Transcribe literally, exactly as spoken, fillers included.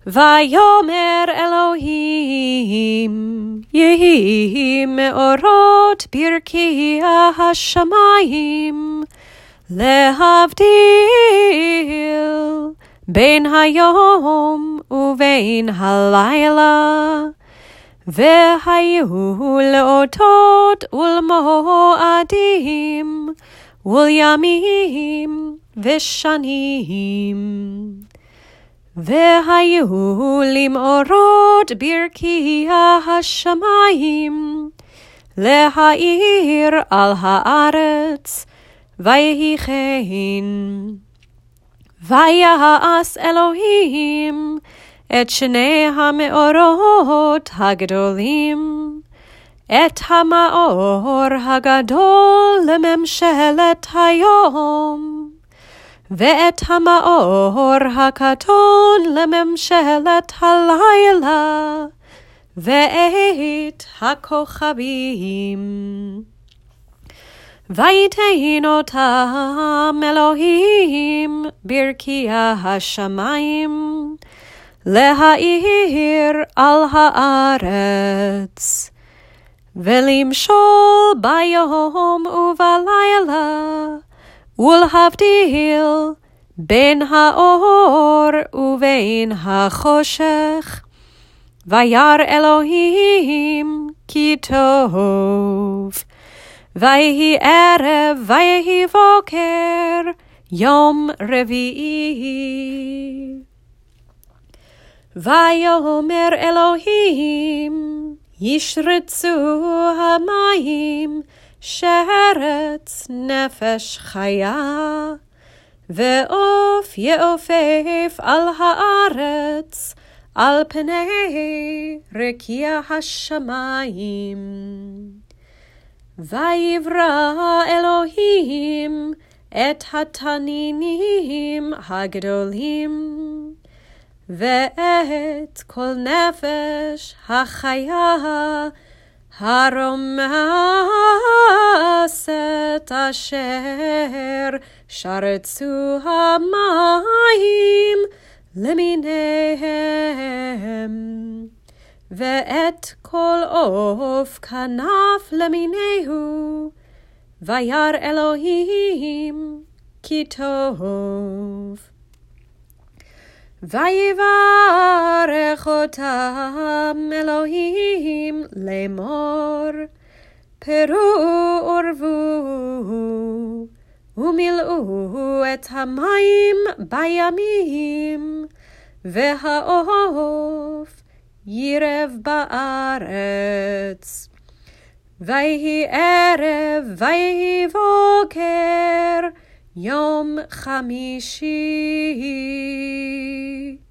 ויאמר אלוהים, יהי מאורות ברכי השמיים, להבדיל בין היום ובין הלילה, והיו לאותות ולמועדים ולימים ושנים. והיו למאורות ברכי השמיים, להאיר על הארץ, ויהי כן. ויעש אלוהים את שני המאורות הגדולים, את המאור הגדול לממשלת היום, ואת המאור הקטון לממשלת הלילה, ואת הכוכבים. ויתן אותם אלוהים ברכי השמיים, להאיר על הארץ, ולמשול ביום ובלילה, ולהבדיל בין האור ובין החושך. וירא אלוהים כי טוב. ויהי ערב ויהי בוקר, יום רביעי. ויאמר אלוהים, ישרצו המים שרץ נפש חיה, ועוף יעופף על הארץ, על פני רקיע השמיים. ויברא אלוהים את התנינים הגדולים, ואת כל נפש החיה הרומסת אשר שרצו המים למיניהם, ואת כל עוף כנף למיניהו. וירא אלוהים כי טוב. ויברך אותם אלוהים לאמור, פרו ורבו, ומילאו את המים בימים, והעוף ירב בארץ. ויהי ערב ויהי בוקר, יום חמישי.